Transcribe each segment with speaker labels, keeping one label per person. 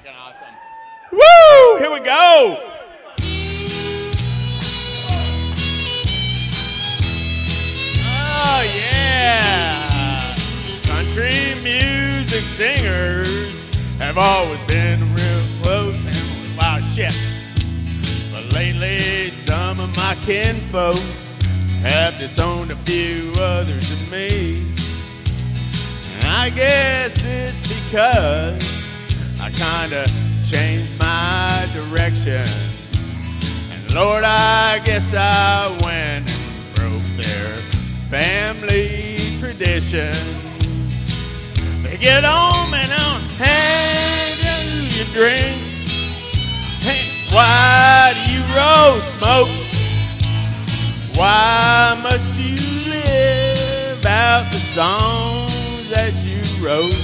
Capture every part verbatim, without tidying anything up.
Speaker 1: freaking awesome. Woo! Here we go. Oh, yeah. Country music singers have always been real close. And wow, shit. But lately, some of my kinfolk have disowned a few others than me. I guess it's because I kinda changed my direction. And Lord, I guess I went and broke their family tradition. They get home and on, hey, do you drink? Hey, why do you roll smoke? Why must you live out the songs that you wrote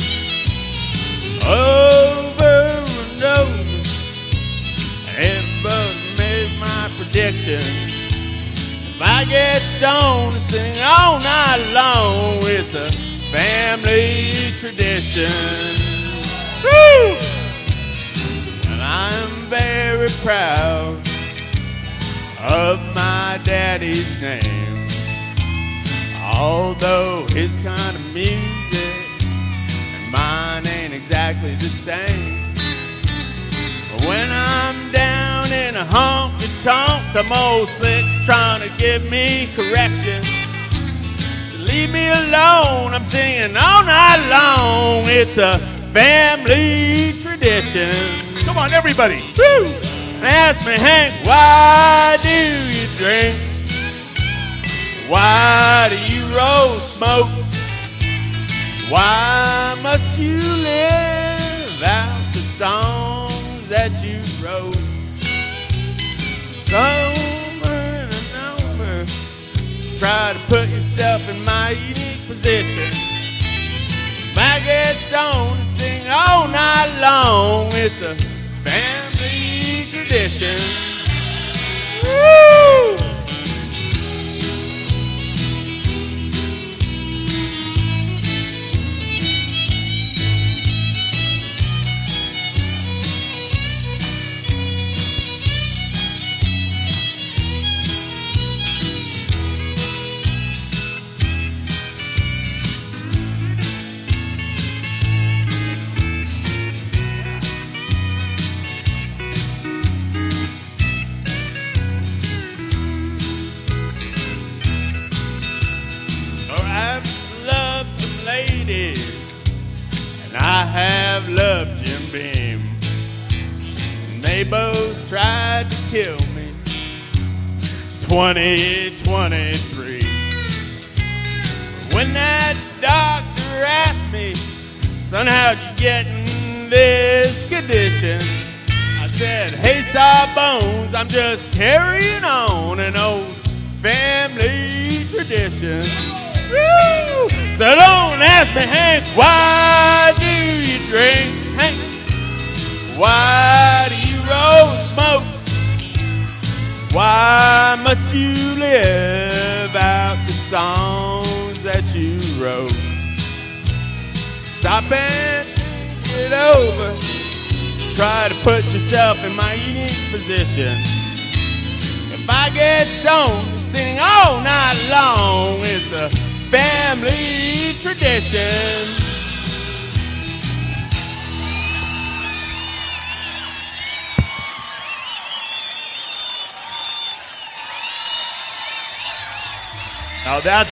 Speaker 1: over and over? Everybody made my prediction. If I get stoned and sing all night long, it's a family tradition. Woo! And I'm very proud of my daddy's name, although his kind of music and mine ain't exactly the same. But when I'm down in a honky tonk, some old slick's trying to give me correction. So leave me alone, I'm singing all night long. It's a family tradition. Come on, everybody. Woo! Ask me, Hank, why do you drink? Why do you roll smoke? Why must you live out the songs that you wrote? Over and over, try to put yourself in my unique position. If I get stoned and sing all night long, it's a family tradition. Woo! And I have loved Jim Beam, and they both tried to kill me. twenty twenty-three. When that doctor asked me, son, how'd you get in this condition? I said, hey, Sawbones, I'm just carrying on an old family tradition. Woo! So don't ask me, Hank, why do you drink? Hank, why do you roll smoke? Why must you live out the songs that you wrote? Stop and think it over. Try to put yourself in my unique position. If I get stoned singing all night long, it's a family tradition. Now that's